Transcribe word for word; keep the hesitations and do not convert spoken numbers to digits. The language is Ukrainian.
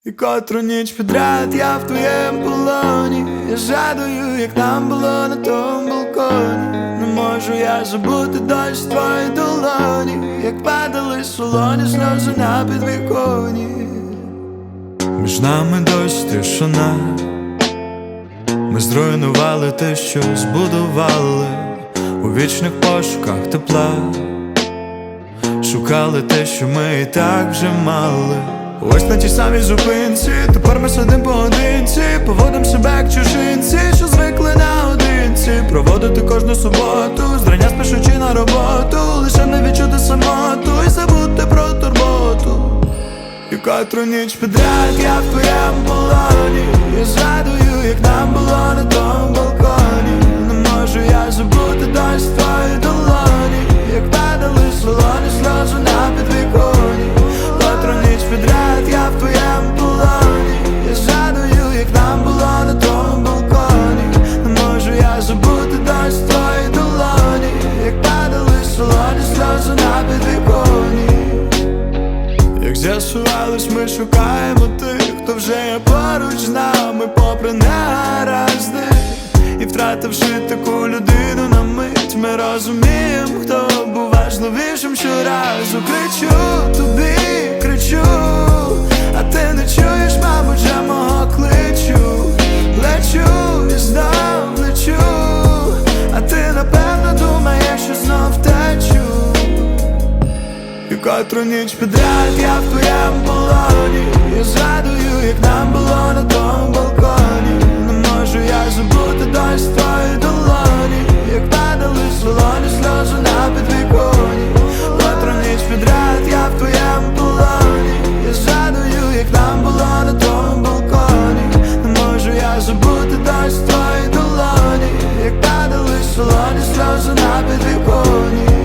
І котру ніч підряд я в твоєму полоні. Я жадую, як нам було на тому балконі. Не можу я забути дощ в твоїй долоні, як падали солоні сльози на підвіконі. Між нами дощ тишина. Ми зруйнували те, що збудували у вічних пошуках тепла. Шукали те, що ми і так вже мали. Ось на тій самій зупинці, тепер ми сидим поодинці. Поводим себе як чужинці, що звикли наодинці проводити кожну суботу, зрання спішучи на роботу, лише не відчути самоту і забути про турботу. І котру ніч підряд я в твоєму полоні. Я згадую, як нам було на тому балконі. Не можу я забути дощ в твоїй долоні, як падали солоні сльози на підвіконі. Котру ніч підряд я в твоєму полоні. Я згадую, як нам було на тому балконі. Не можу я забути дощ в твоїй долоні, як падали солоні сльози на підвіконі. Як з'ясувалось, ми шукаємо тих, хто вже є поруч з нами, попри негаразди. І втративши таку людину на мить, ми розуміємо, хто був важливішим щоразу. Кричу тобі, кричу, а ти не чуєш, мабуть, вже мого кличу. Лечу і знов лечу, а ти напевно думаєш, що знов втечу. І котру ніч підряд я в твоєму полоні. Я згадую, як нам було на тому балконі. Не можу я забути дощ в твоїй долоні, як падали солоні сльози на підвіконі. Котру ніч підряд я в твоєму полоні. Я згадую, як нам було на тому балконі. Не можу я забути дощ в твоїй долоні, як падали солоні сльози на підвіконі.